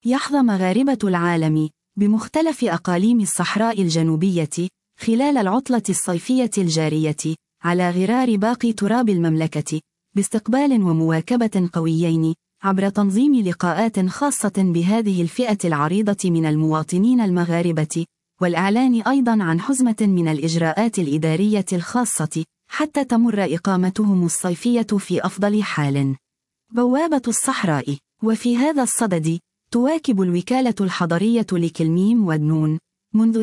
يحظى مغاربة العالم بمختلف أقاليم الصحراء الجنوبية خلال العطلة الصيفية الجارية على غرار باقي تراب المملكة باستقبال ومواكبة قويين عبر تنظيم لقاءات خاصة بهذه الفئة العريضة من المواطنين المغاربة، والإعلان أيضا عن حزمة من الإجراءات الإدارية الخاصة حتى تمر إقامتهم الصيفية في أفضل حال. بوابة الصحراء. وفي هذا الصدد تواكب الوكالة الحضرية لكلميم ودنون منذ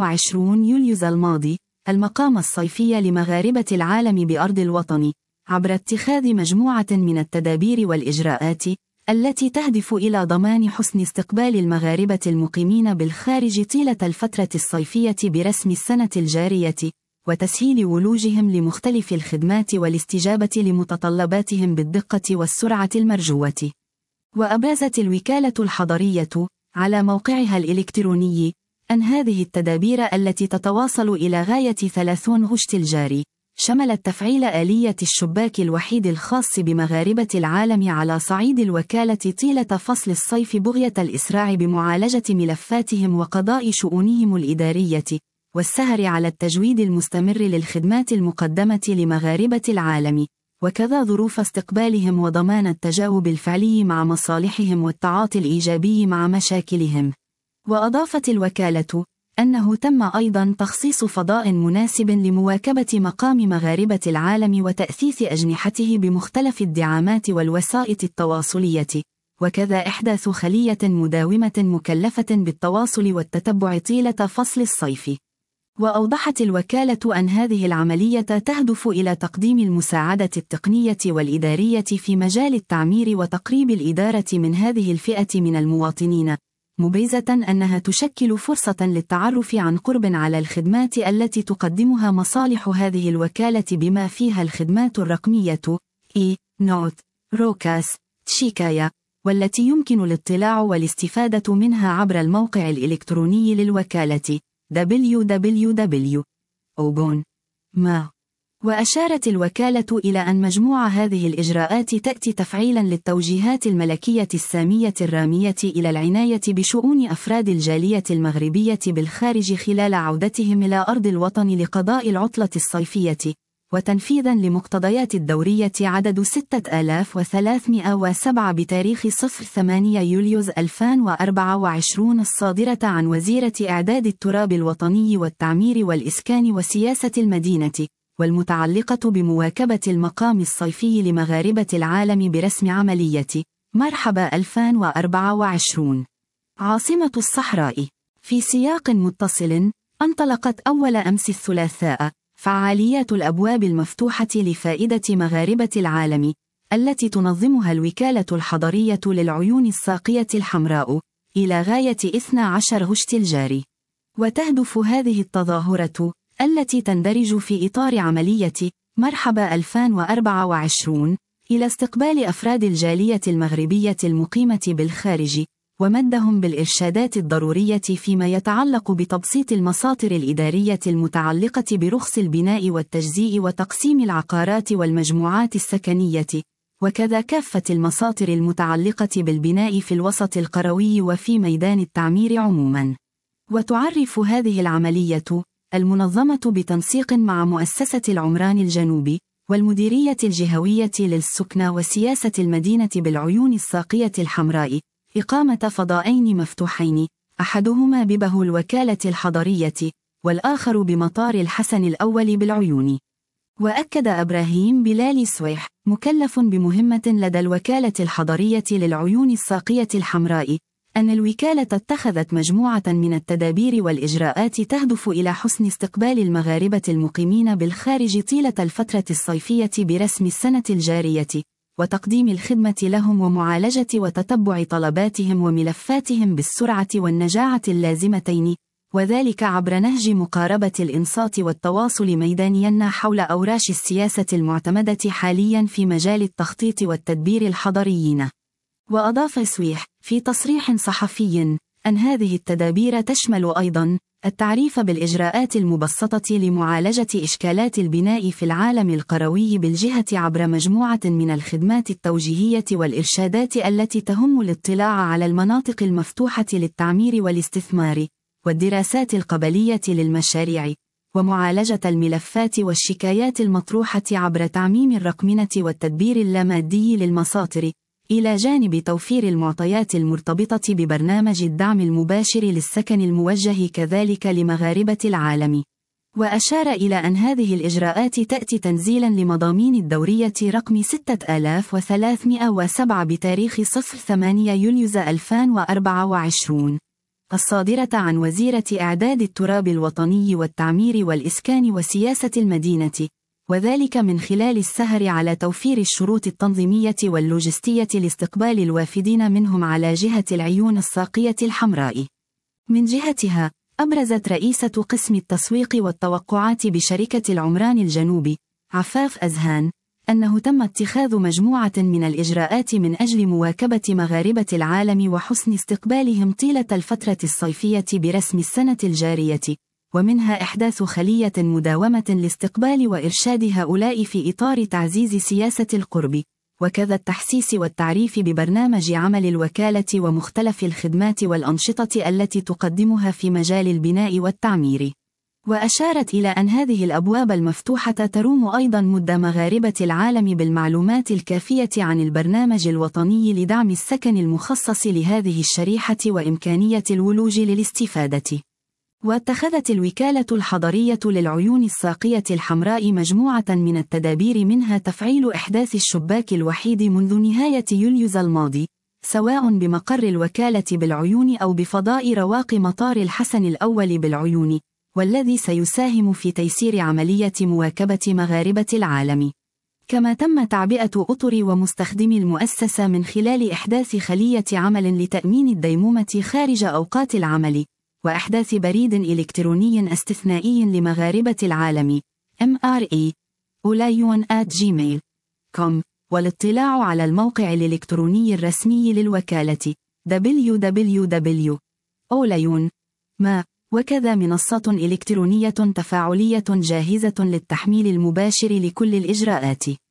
22 يوليو الماضي المقام الصيفي لمغاربة العالم بأرض الوطن عبر اتخاذ مجموعة من التدابير والإجراءات التي تهدف إلى ضمان حسن استقبال المغاربة المقيمين بالخارج طيلة الفترة الصيفية برسم السنة الجارية، وتسهيل ولوجهم لمختلف الخدمات والاستجابة لمتطلباتهم بالدقة والسرعة المرجوة. وأبرزت الوكالة الحضرية على موقعها الإلكتروني أن هذه التدابير التي تتواصل إلى غاية 30 غشت الجاري شملت تفعيل آلية الشباك الوحيد الخاص بمغاربة العالم على صعيد الوكالة طيلة فصل الصيف بغية الإسراع بمعالجة ملفاتهم وقضاء شؤونهم الإدارية، والسهر على التجويد المستمر للخدمات المقدمة لمغاربة العالم، وكذا ظروف استقبالهم وضمان التجاوب الفعلي مع مصالحهم والتعاطي الإيجابي مع مشاكلهم. وأضافت الوكالة أنه تم أيضا تخصيص فضاء مناسب لمواكبة مقام مغاربة العالم وتأثيث أجنحته بمختلف الدعامات والوسائط التواصلية، وكذا إحداث خلية مداومة مكلفة بالتواصل والتتبع طيلة فصل الصيف. وأوضحت الوكالة أن هذه العملية تهدف إلى تقديم المساعدة التقنية والإدارية في مجال التعمير وتقريب الإدارة من هذه الفئة من المواطنين، مبيزة أنها تشكل فرصة للتعرف عن قرب على الخدمات التي تقدمها مصالح هذه الوكالة بما فيها الخدمات الرقمية نوت، روكاس، شيكايا، والتي يمكن الاطلاع والاستفادة منها عبر الموقع الإلكتروني للوكالة www.ogon.ma. وأشارت الوكالة إلى أن مجموع هذه الإجراءات تأتي تفعيلا للتوجيهات الملكية السامية الرامية إلى العناية بشؤون أفراد الجالية المغربية بالخارج خلال عودتهم إلى أرض الوطن لقضاء العطلة الصيفية، وتنفيذا لمقتضيات الدورية عدد 6307 بتاريخ 8 يوليو 2024 الصادرة عن وزيرة إعداد التراب الوطني والتعمير والإسكان وسياسة المدينة، والمتعلقة بمواكبة المقام الصيفي لمغاربة العالم برسم عملية مرحبا 2024 عاصمة الصحراء. في سياق متصل، انطلقت أول أمس الثلاثاء فعاليات الأبواب المفتوحة لفائدة مغاربة العالم التي تنظمها الوكالة الحضرية للعيون الساقية الحمراء إلى غاية 12 غشت الجاري. وتهدف هذه التظاهرة التي تندرج في إطار عملية مرحبا 2024 إلى استقبال أفراد الجالية المغربية المقيمة بالخارج ومدهم بالإرشادات الضرورية فيما يتعلق بتبسيط المساطر الإدارية المتعلقة برخص البناء والتجزيء وتقسيم العقارات والمجموعات السكنية، وكذا كافة المساطر المتعلقة بالبناء في الوسط القروي وفي ميدان التعمير عموما. وتعرف هذه العملية المنظمة بتنسيق مع مؤسسة العمران الجنوبي والمديرية الجهوية للسكنى وسياسة المدينة بالعيون الساقية الحمراء إقامة فضاءين مفتوحين، أحدهما ببه الوكالة الحضرية والآخر بمطار الحسن الأول بالعيون. وأكد إبراهيم بلال سويح مكلف بمهمة لدى الوكالة الحضرية للعيون الساقية الحمراء أن الوكالة اتخذت مجموعة من التدابير والإجراءات تهدف إلى حسن استقبال المغاربة المقيمين بالخارج طيلة الفترة الصيفية برسم السنة الجارية، وتقديم الخدمة لهم ومعالجة وتتبع طلباتهم وملفاتهم بالسرعة والنجاعة اللازمتين، وذلك عبر نهج مقاربة الإنصات والتواصل ميدانيا حول أوراش السياسة المعتمدة حاليا في مجال التخطيط والتدبير الحضريين. وأضاف سويح في تصريح صحفي أن هذه التدابير تشمل أيضا التعريف بالإجراءات المبسطة لمعالجة إشكالات البناء في العالم القروي بالجهة عبر مجموعة من الخدمات التوجيهية والإرشادات التي تهم الاطلاع على المناطق المفتوحة للتعمير والاستثمار، والدراسات القبلية للمشاريع، ومعالجة الملفات والشكايات المطروحة عبر تعميم الرقمنة والتدبير اللامادي للمساطر، إلى جانب توفير المعطيات المرتبطة ببرنامج الدعم المباشر للسكن الموجه كذلك لمغاربة العالم. وأشار إلى أن هذه الإجراءات تأتي تنزيلا لمضامين الدورية رقم 6307 بتاريخ 8 يوليو 2024 الصادرة عن وزيرة إعداد التراب الوطني والتعمير والإسكان وسياسة المدينة، وذلك من خلال السهر على توفير الشروط التنظيمية واللوجستية لاستقبال الوافدين منهم على جهة العيون الساقية الحمراء. من جهتها، أبرزت رئيسة قسم التسويق والتوقعات بشركة العمران الجنوبي، عفاف أزهان، أنه تم اتخاذ مجموعة من الإجراءات من أجل مواكبة مغاربة العالم وحسن استقبالهم طيلة الفترة الصيفية برسم السنة الجارية، ومنها إحداث خلية مداومة لاستقبال وإرشاد هؤلاء في إطار تعزيز سياسة القرب، وكذا التحسيس والتعريف ببرنامج عمل الوكالة ومختلف الخدمات والأنشطة التي تقدمها في مجال البناء والتعمير. وأشارت إلى أن هذه الأبواب المفتوحة تروم أيضا مد مغاربة العالم بالمعلومات الكافية عن البرنامج الوطني لدعم السكن المخصص لهذه الشريحة وإمكانية الولوج للاستفادة. واتخذت الوكالة الحضرية للعيون الساقية الحمراء مجموعة من التدابير، منها تفعيل إحداث الشباك الوحيد منذ نهاية يوليو الماضي، سواء بمقر الوكالة بالعيون أو بفضاء رواق مطار الحسن الأول بالعيون، والذي سيساهم في تيسير عملية مواكبة مغاربة العالم. كما تم تعبئة أطر ومستخدمي المؤسسة من خلال إحداث خلية عمل لتأمين الديمومة خارج أوقات العمل، وإحداث بريد إلكتروني استثنائي لمغاربة العالم MRE olayun@gmail.com، والاطلاع على الموقع الإلكتروني الرسمي للوكالة www.olayun.ma، وكذا منصة إلكترونية تفاعلية جاهزة للتحميل المباشر لكل الإجراءات.